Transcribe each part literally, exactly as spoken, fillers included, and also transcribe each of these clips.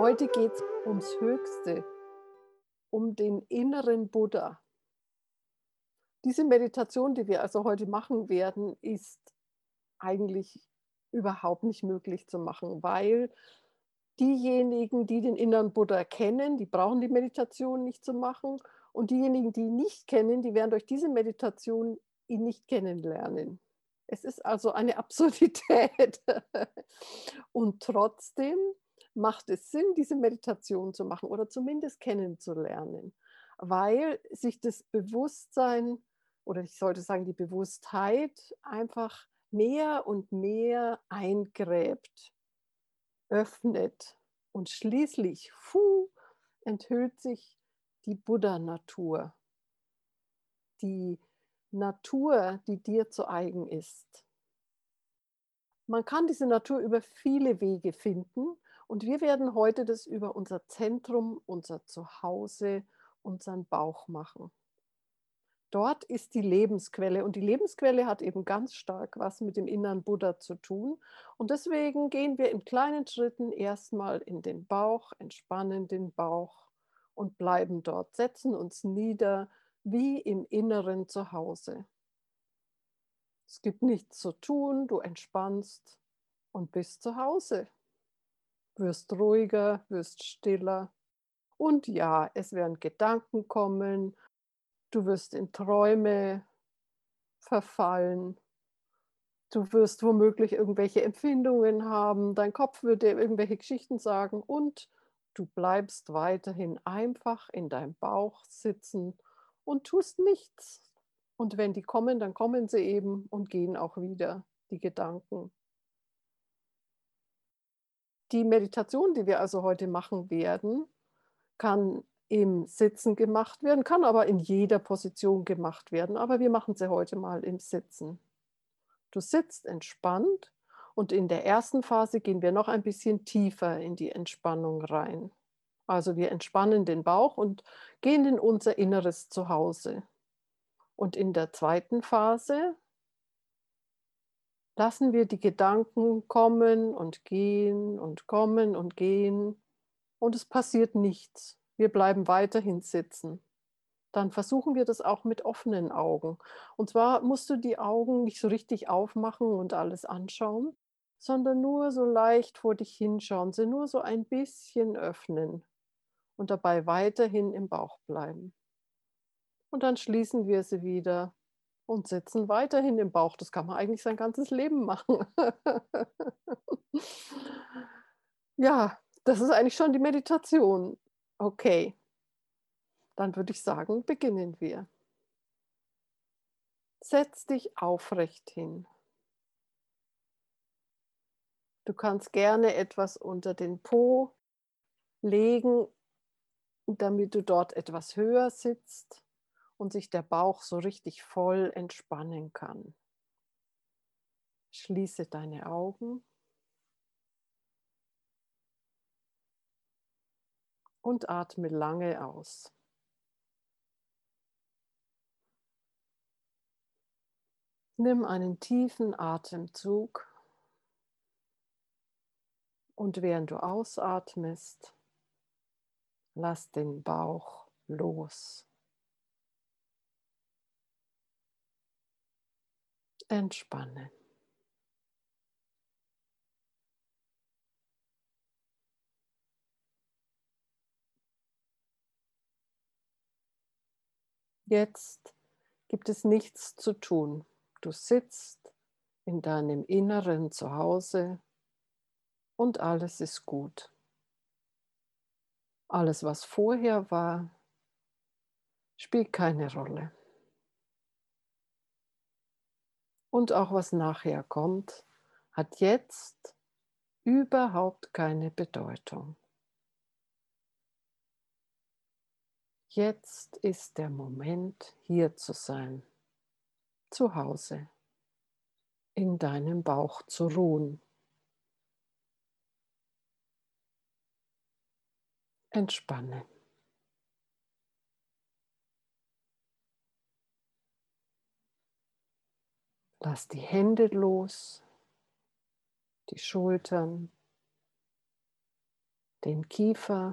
Heute geht es ums Höchste, um den inneren Buddha. Diese Meditation, die wir also heute machen werden, ist eigentlich überhaupt nicht möglich zu machen, weil diejenigen, die den inneren Buddha kennen, die brauchen die Meditation nicht zu machen und diejenigen, die ihn nicht kennen, die werden durch diese Meditation ihn nicht kennenlernen. Es ist also eine Absurdität. Und trotzdem macht es Sinn, diese Meditation zu machen oder zumindest kennenzulernen, weil sich das Bewusstsein oder ich sollte sagen, die Bewusstheit einfach mehr und mehr eingräbt, öffnet und schließlich, fu, enthüllt sich die Buddha-Natur, die Natur, die dir zu eigen ist. Man kann diese Natur über viele Wege finden und wir werden heute das über unser Zentrum, unser Zuhause, unseren Bauch machen. Dort ist die Lebensquelle und die Lebensquelle hat eben ganz stark was mit dem inneren Buddha zu tun. Und deswegen gehen wir in kleinen Schritten erstmal in den Bauch, entspannen den Bauch und bleiben dort, setzen uns nieder wie im inneren Zuhause. Es gibt nichts zu tun, du entspannst und bist zu Hause. Wirst ruhiger, wirst stiller. Und ja, es werden Gedanken kommen, du wirst in Träume verfallen. Du wirst womöglich irgendwelche Empfindungen haben, dein Kopf wird dir irgendwelche Geschichten sagen und du bleibst weiterhin einfach in deinem Bauch sitzen und tust nichts. Und wenn die kommen, dann kommen sie eben und gehen auch wieder, die Gedanken. Die Meditation, die wir also heute machen werden, kann im Sitzen gemacht werden, kann aber in jeder Position gemacht werden, aber wir machen sie heute mal im Sitzen. Du sitzt entspannt und in der ersten Phase gehen wir noch ein bisschen tiefer in die Entspannung rein. Also wir entspannen den Bauch und gehen in unser inneres Zuhause. Und in der zweiten Phase lassen wir die Gedanken kommen und gehen und kommen und gehen und es passiert nichts. Wir bleiben weiterhin sitzen. Dann versuchen wir das auch mit offenen Augen. Und zwar musst du die Augen nicht so richtig aufmachen und alles anschauen, sondern nur so leicht vor dich hinschauen, sie nur so ein bisschen öffnen und dabei weiterhin im Bauch bleiben. Und dann schließen wir sie wieder und sitzen weiterhin im Bauch. Das kann man eigentlich sein ganzes Leben machen. Ja, das ist eigentlich schon die Meditation. Okay, dann würde ich sagen, beginnen wir. Setz dich aufrecht hin. Du kannst gerne etwas unter den Po legen, damit du dort etwas höher sitzt und sich der Bauch so richtig voll entspannen kann. Schließe deine Augen und atme lange aus. Nimm einen tiefen Atemzug und während du ausatmest, lass den Bauch los. Entspanne. Jetzt gibt es nichts zu tun. Du sitzt in deinem inneren Zuhause und alles ist gut. Alles, was vorher war, spielt keine Rolle. Und auch was nachher kommt, hat jetzt überhaupt keine Bedeutung. Jetzt ist der Moment, hier zu sein, zu Hause, in deinem Bauch zu ruhen. Entspanne. Lass die Hände los, die Schultern, den Kiefer,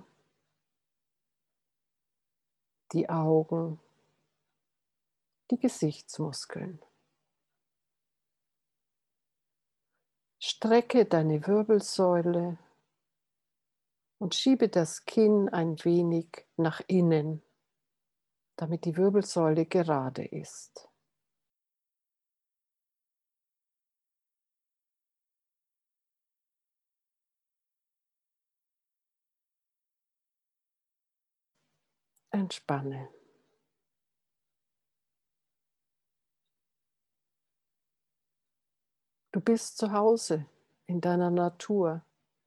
die Augen, die Gesichtsmuskeln. Strecke deine Wirbelsäule und schiebe das Kinn ein wenig nach innen, damit die Wirbelsäule gerade ist. Entspanne. Du bist zu Hause in deiner Natur.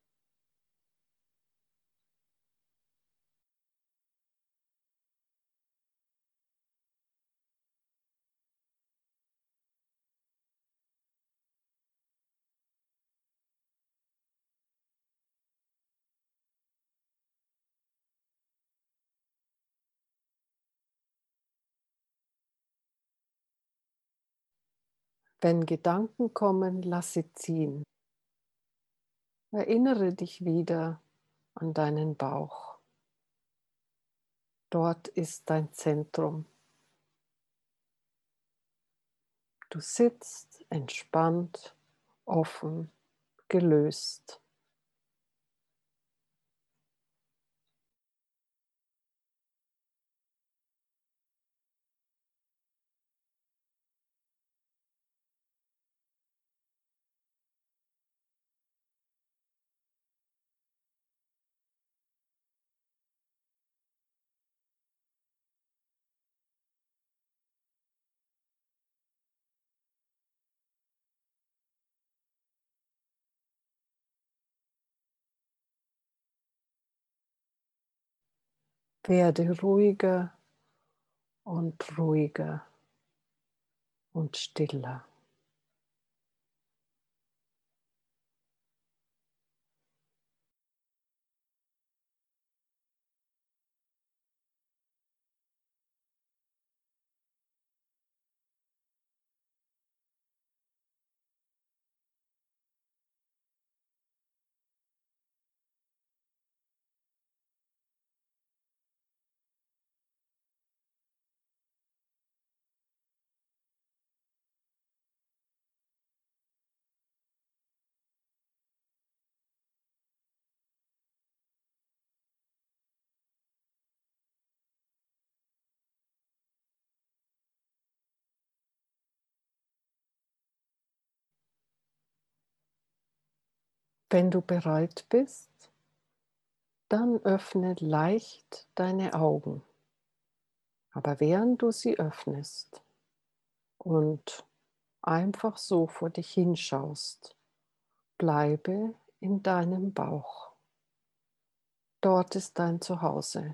Wenn Gedanken kommen, lass sie ziehen. Erinnere dich wieder an deinen Bauch. Dort ist dein Zentrum. Du sitzt entspannt, offen, gelöst. Werde ruhiger und ruhiger und stiller. Wenn du bereit bist, dann öffne leicht deine Augen. Aber während du sie öffnest und einfach so vor dich hinschaust, bleibe in deinem Bauch. Dort ist dein Zuhause.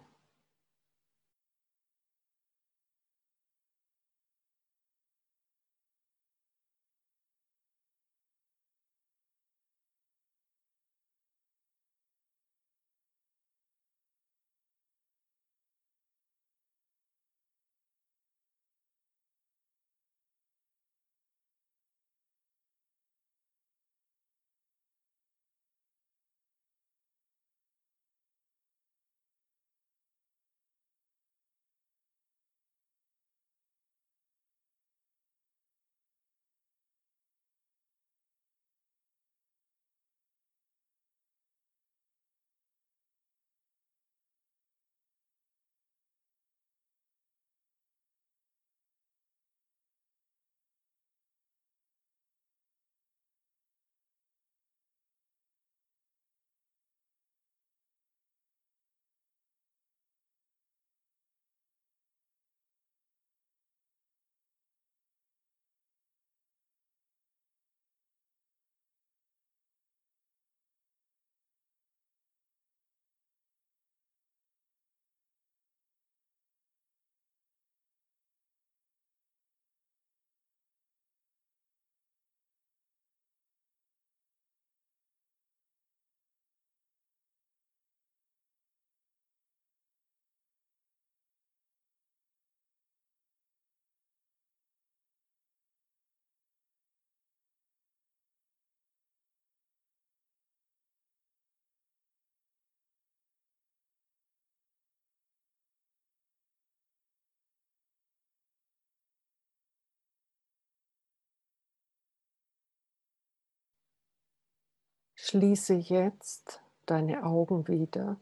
Schließe jetzt deine Augen wieder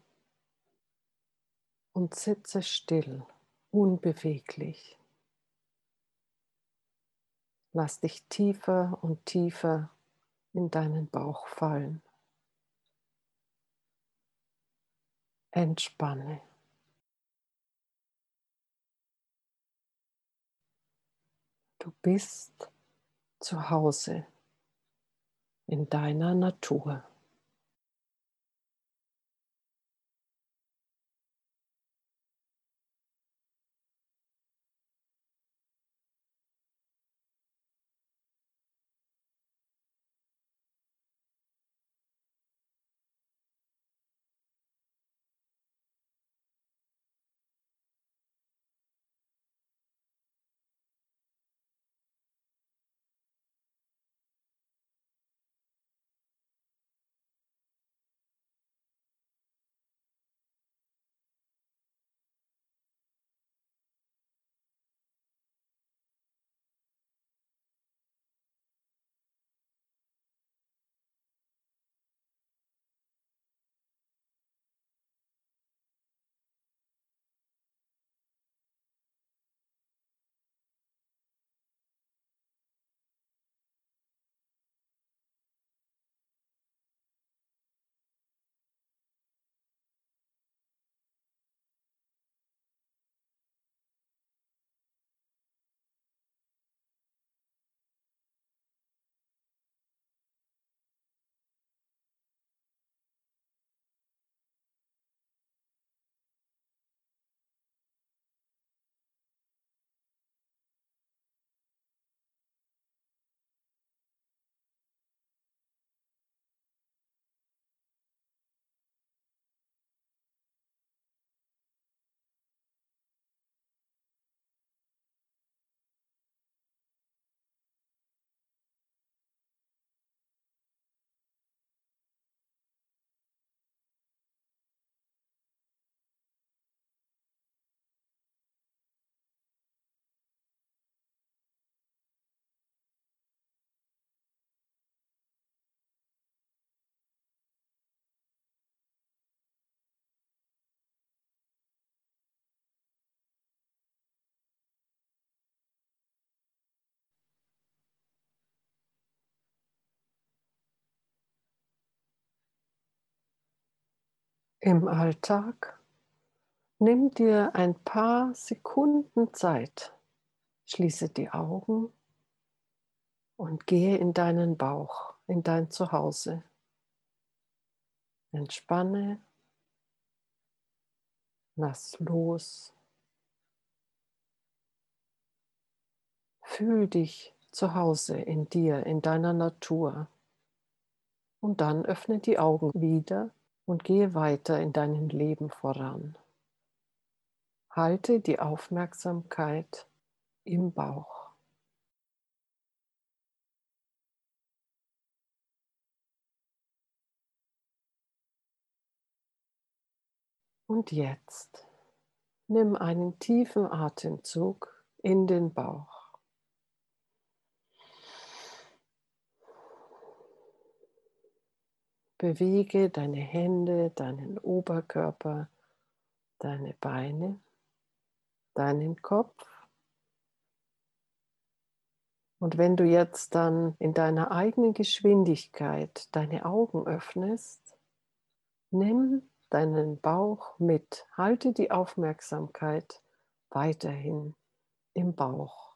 und sitze still, unbeweglich. Lass dich tiefer und tiefer in deinen Bauch fallen. Entspanne. Du bist zu Hause in deiner Natur. Im Alltag nimm dir ein paar Sekunden Zeit, schließe die Augen und gehe in deinen Bauch, in dein Zuhause. Entspanne, lass los, fühl dich zu Hause in dir, in deiner Natur und dann öffne die Augen wieder und gehe weiter in deinem Leben voran. Halte die Aufmerksamkeit im Bauch. Und jetzt nimm einen tiefen Atemzug in den Bauch. Bewege deine Hände, deinen Oberkörper, deine Beine, deinen Kopf. Und wenn du jetzt dann in deiner eigenen Geschwindigkeit deine Augen öffnest, nimm deinen Bauch mit. Halte die Aufmerksamkeit weiterhin im Bauch.